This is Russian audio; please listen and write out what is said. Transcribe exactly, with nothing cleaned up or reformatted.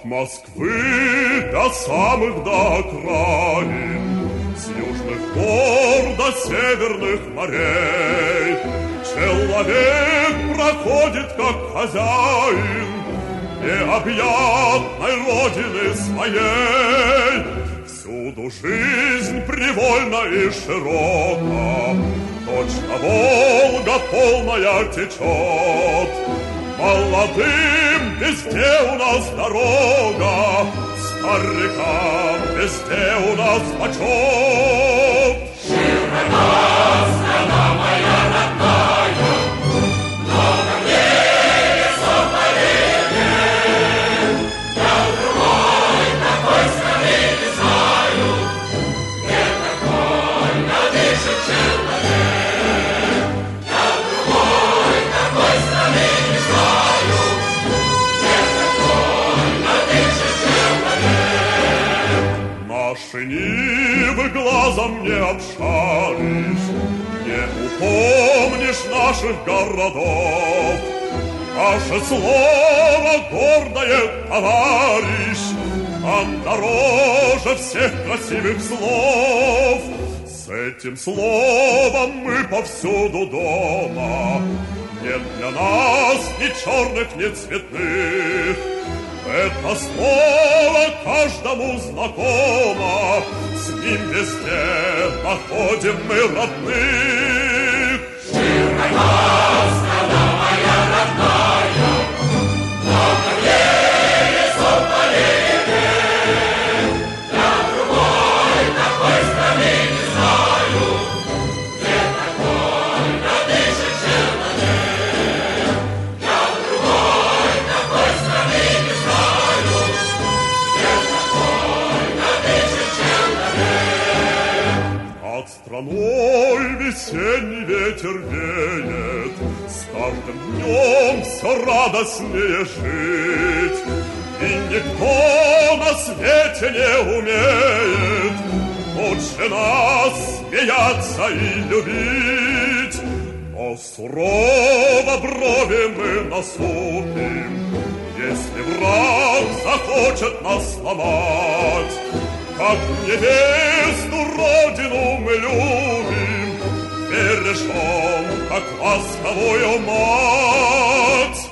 Москвы до самых до окраин, с южных гор до северных морей, человек проходит как хозяин необъятной родины своей. Всюду жизнь привольна и широка, точно Волга полная течет. Молодым везде у нас дорога, старикам везде у нас почет. Широка страна моя родная, много мне лесов полей. Я другой такой страны не знаю, где такой надышит человек. Я другой такой страны не знаю, где такой надышит человек. Наши нивы глазом не обшаришь, не упомнишь наших городов. Наше слово гордое, товарищ, нам дороже всех красивых слов. С этим словом мы повсюду дома. Нет для нас ни черных, ни цветных. Это слово каждому знакомо, с ним везде находим мы родных. Широка страна моя родная, много мне лесов полей. Я другой такой страны не знаю, где такой надышит человек. Я другой такой страны не знаю, где такой надышит человек. Над страной весенний ветер веет, с каждым днем все радостнее жить. И никто на свете не умеет лучше нас смеяться и любить. Но сурово брови мы насупим, если враг захочет нас сломать. Как невесту родину мы любим, бережем, как ласковую мать.